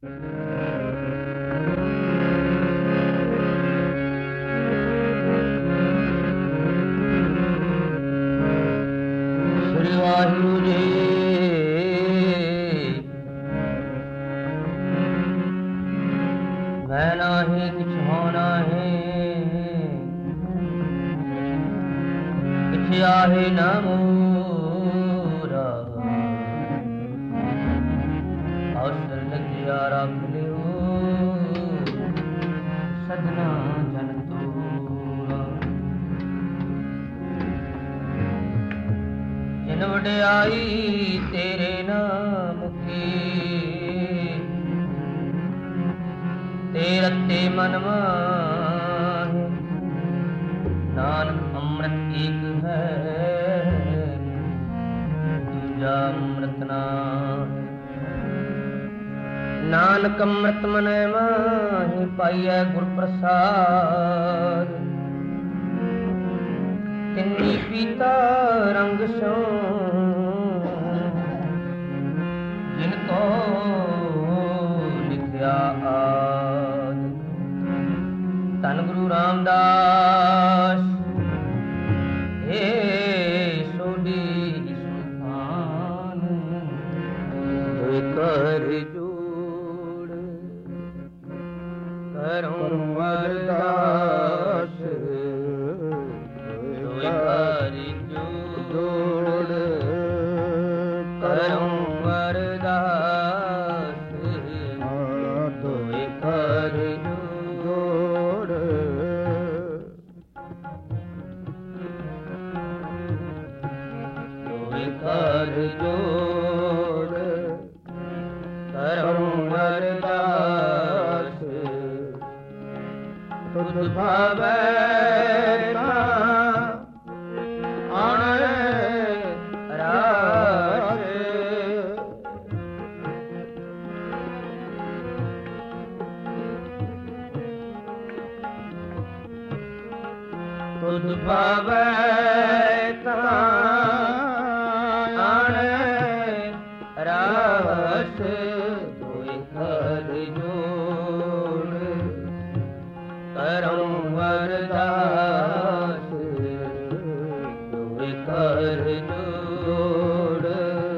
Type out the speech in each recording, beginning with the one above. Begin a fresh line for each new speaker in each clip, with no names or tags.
आहे न मोरा अवसर लगिया रख लियो सजना जन तोरा जिन वड्याई तेरे नाम की तेरते मन माहे नानक अमृत एक है दूजा अमृत ना नानक अमृत मन माहि पाइय गुर प्रसाद तिन्नी पीता रंग सो जिनको लिखया आद धन गुरु रामदास सोडी सुल्तान कर जोड़ करूं अरदास कर जोड़ करूं अरदास कर जोड़ कर जोड़ करूं अरदास तुझ भावै आण रास तुझ भावै रास कोई कर जोड़ करूं अरदास कोई कर जोड़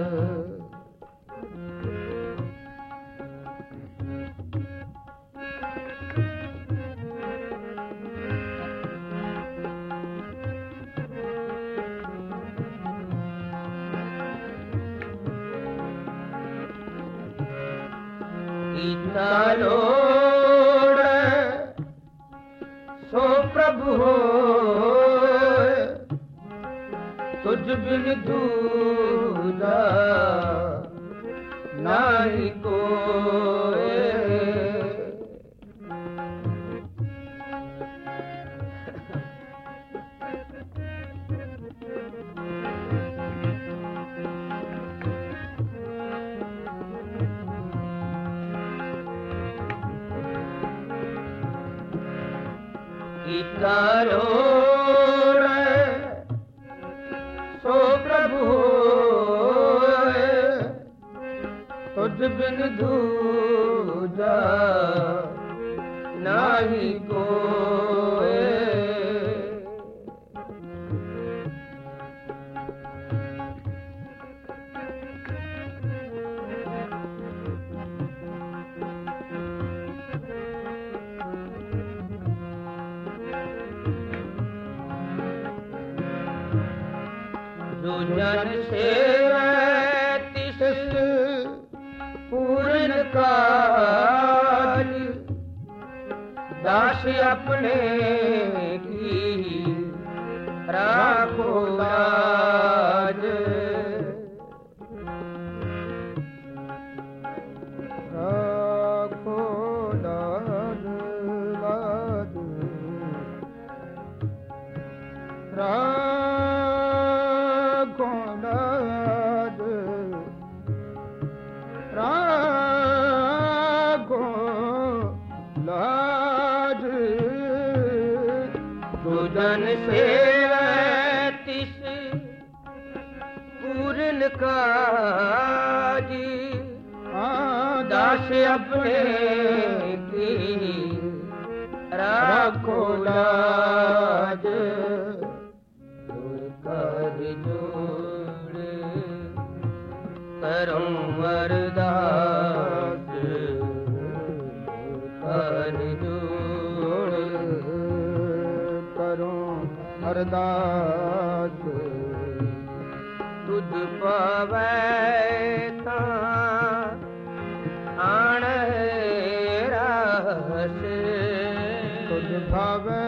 इतना लोड़ सो प्रभु होए तुझ बिन दूजा नाही कोई इतना लोड़ सो प्रभु होए तुझ बिन दूजा नाही कोई जो जन सेवै तिस पूर्ण काज दास अपने की राखो लाज राखो लाज लाज जन सेवै तिस पूर्ण काज दास अपने की राखो लाज कर जोड़ करूं अरदास कर जोड़
करूं अरदास
तुझ पावै तां आण रास
तुझ भावै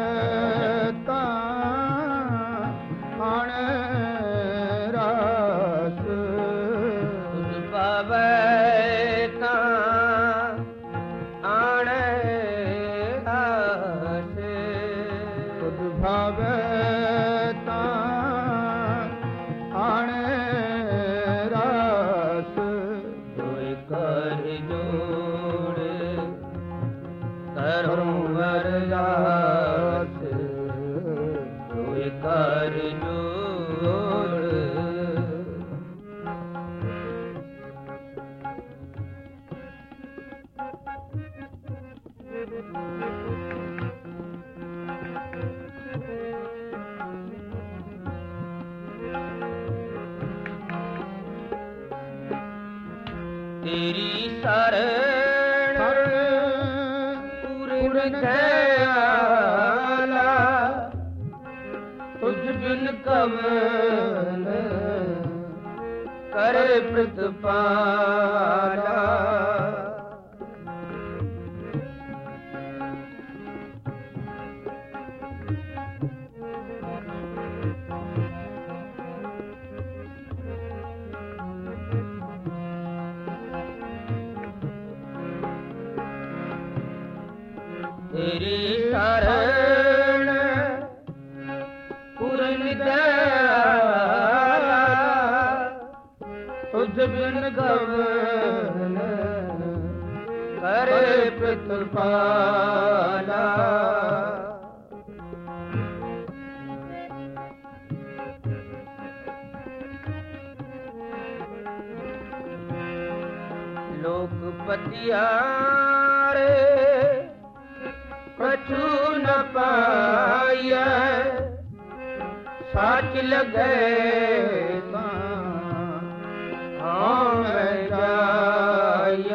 तां आण रास
तुझ पावै तां आण रास
तुझ भावै तां आण रास
तोय कर जोड़ करूं अरदास तोय कर जोड़ तेरी शरण पूर्ण दयाला तुझ बिन कवन करे प्रतिपाला तेरी शरण पूर्ण दयाला तुझ बिन गवन करे प्रतिपाला लोकपतिया रे कछु न पाइय साच लगे हाँ मैं जाय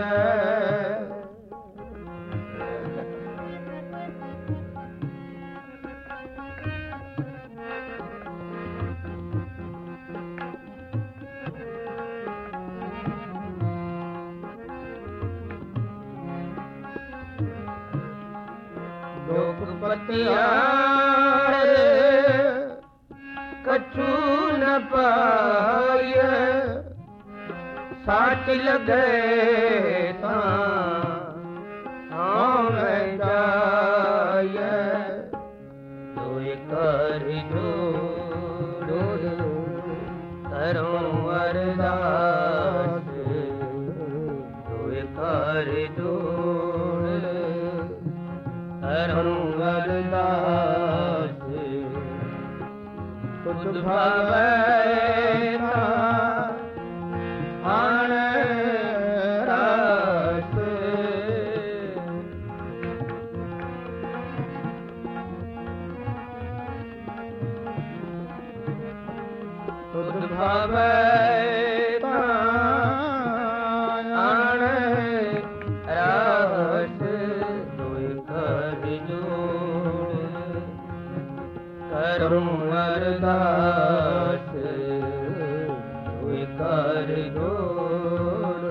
लोकपतिया रे कछु न पाय साच लगे हाँ मैं जाय तोय कर जोड़ करूं अरदास तोय कर जोड़ करूं अरदास तुझ भावै आण रास तुझ भावै आण रास तोय कर जोड़ करूं अरदास तोय कर जोड़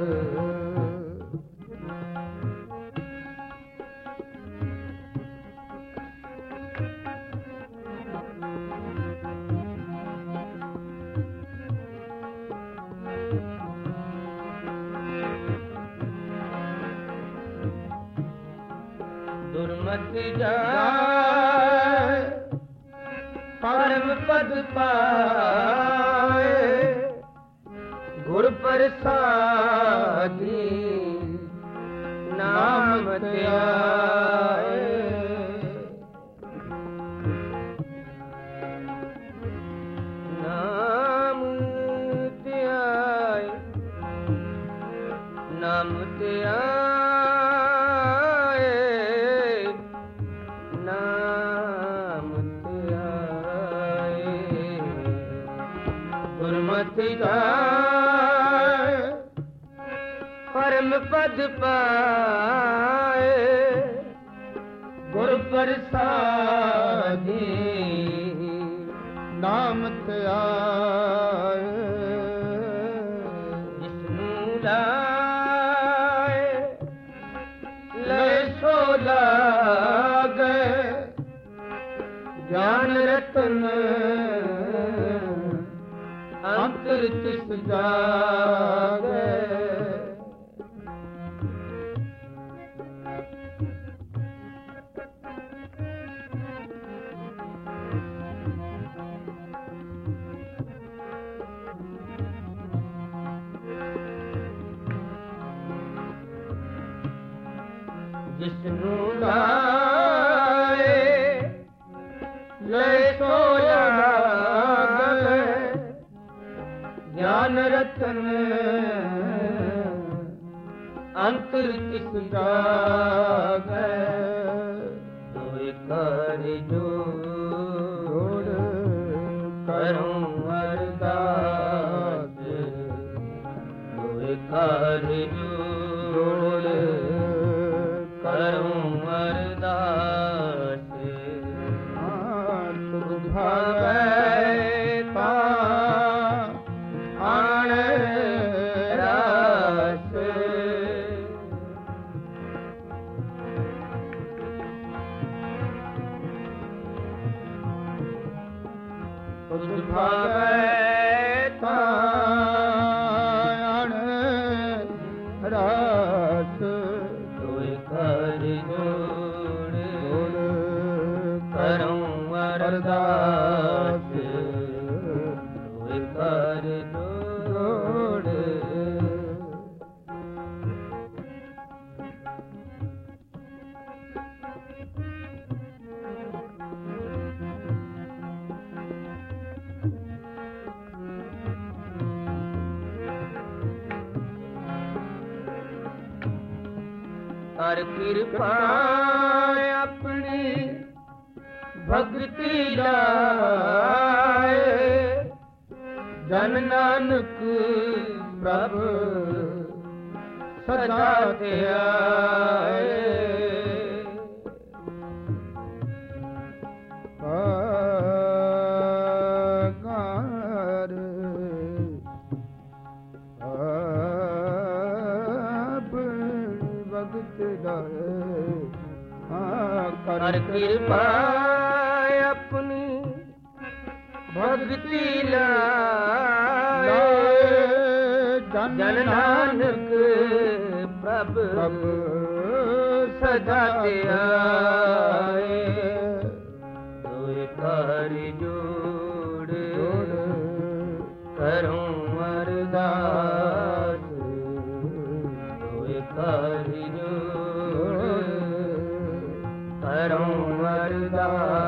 दुर्मति जाय परम पद पाए गुर प्रसादी नाम त्याए नाम त्याए नाम त्याए
ਜਾਏ
ਪਰਮ ਪਦ ਪਾਏ
ਗੁਰ ਪ੍ਰਸਾਦੀ ਨਾਮ ਧਿਆਏ
ਜਿਸਨੂੰ ਲਾਏ ਲੈ ਸੋ ਲਾਗੇ
ਗਿਆਨ ਰਤਨ ਅੰਤਰ ਤਿਸ ਜਾਗੇ
ਜਿਸਨੂੰ ਲਾਏ ਲੈ ਸੋ ਲਾਗੇ
ਗਿਆਨ ਰਤਨ ਅੰਤਰ ਤਿਸ ਜਾਗੇ
ਹੋਏ ਕਰ ਜੋੜ ਕਰੂੰ ਅਰਦਾਸ ਹੋਏ ਕਰ ਜੋੜ ਕਰੂੰ ਅਰਦਾਸ
ਤੁਧ ਭਾਵੈ ਤਾ ਆਣ
ਰਾਸ
ਤੁਧ ਭਾਵੈ ਤਾ ਆਣ ਰਾਸ
ਹੋਏ ਕਰ ਜੋੜ ਕਰੂੰ ਅਰਦਾਸ ਹੋਏ ਕਰ ਜੋੜ ਹਰ ਕਿਰਪਾ ਆਪਣੀ ਭਗਤੀ ਲਾਏ
ਜਨ ਨਾਨਕ ਪ੍ਰਭ ਸਦਾ ਧਿਆਏ
ਹਰ ਕਿਰਪਾ ਆਪਣੀ ਭਗਤੀ ਲਾਏ
ਜਨ ਨਾਨਕ
ਪ੍ਰਭ
ਸਦਾ ਧਿਆਏ
ਹੋਏ ਕਰ ਜੋੜ ਕਰੂੰ ਅਰਦਾਸ ਹੋਏ ਕਰ ਜੋੜ ਕਰੂੰ ਅਰਦਾਸ